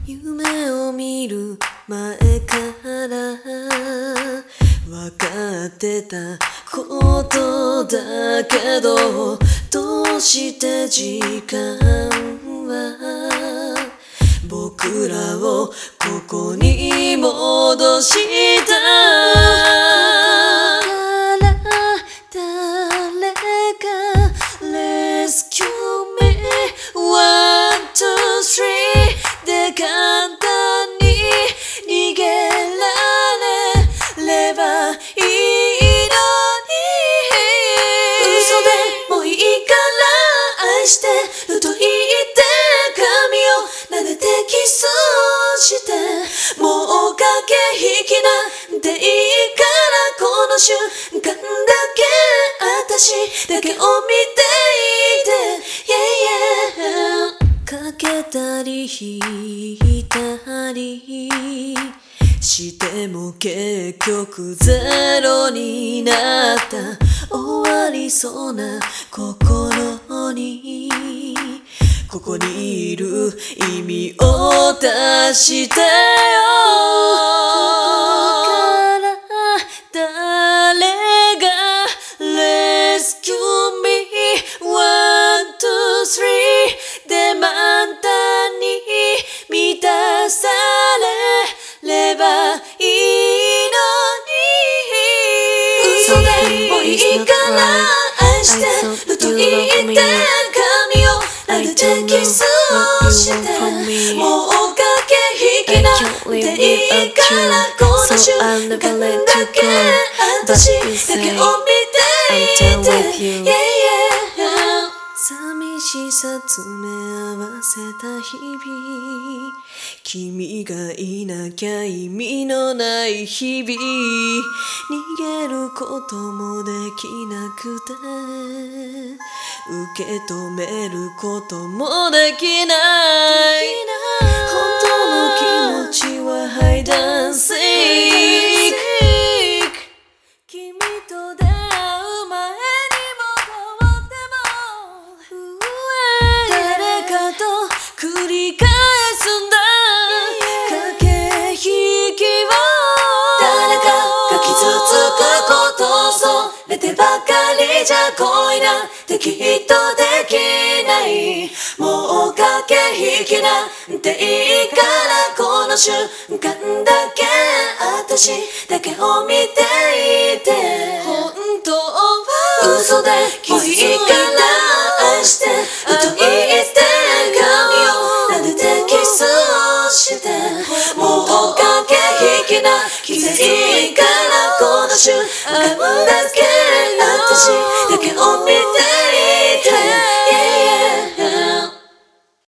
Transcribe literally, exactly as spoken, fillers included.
夢を見る前から分かってたことだけど、どうして時間は僕らをここに戻したから誰か Rescue me one two three で簡単に逃げられればいいのに、嘘でもいいから愛してると言って髪を撫でてキスしてもう駆け引きなんていいからこの瞬間だけ私だけを見ていて、yeah, yeah かけたり引いたりしても結局ゼロになった。終わりそうな心にここにいる意味を出してよ。ここから誰が Rescue me one two three で満タンに満たされればいいのに、嘘でもいいから愛してると言って髪を撫でてキスしてもう駆け引きなんていいからこの瞬間だけ私だけを見ていて、yeah, yeah 寂しさ詰め合わせた日々、君がいなきゃ意味のない日々、逃げることもできなくて受け止めることもできない。本当の気持ちはハイダンシーク、君と出会う前に戻っても誰かと繰り返すんだ駆け引きを、誰かが傷つくことそれでばかりじゃ恋なんてきっとできない。もう駆け引きなんていいからこの瞬間だけ私だけを見ていて、本当は嘘でもいいから愛してると言って髪を撫でてキスしてもう駆け引きな気でいいからこの瞬間だけ私だけを見て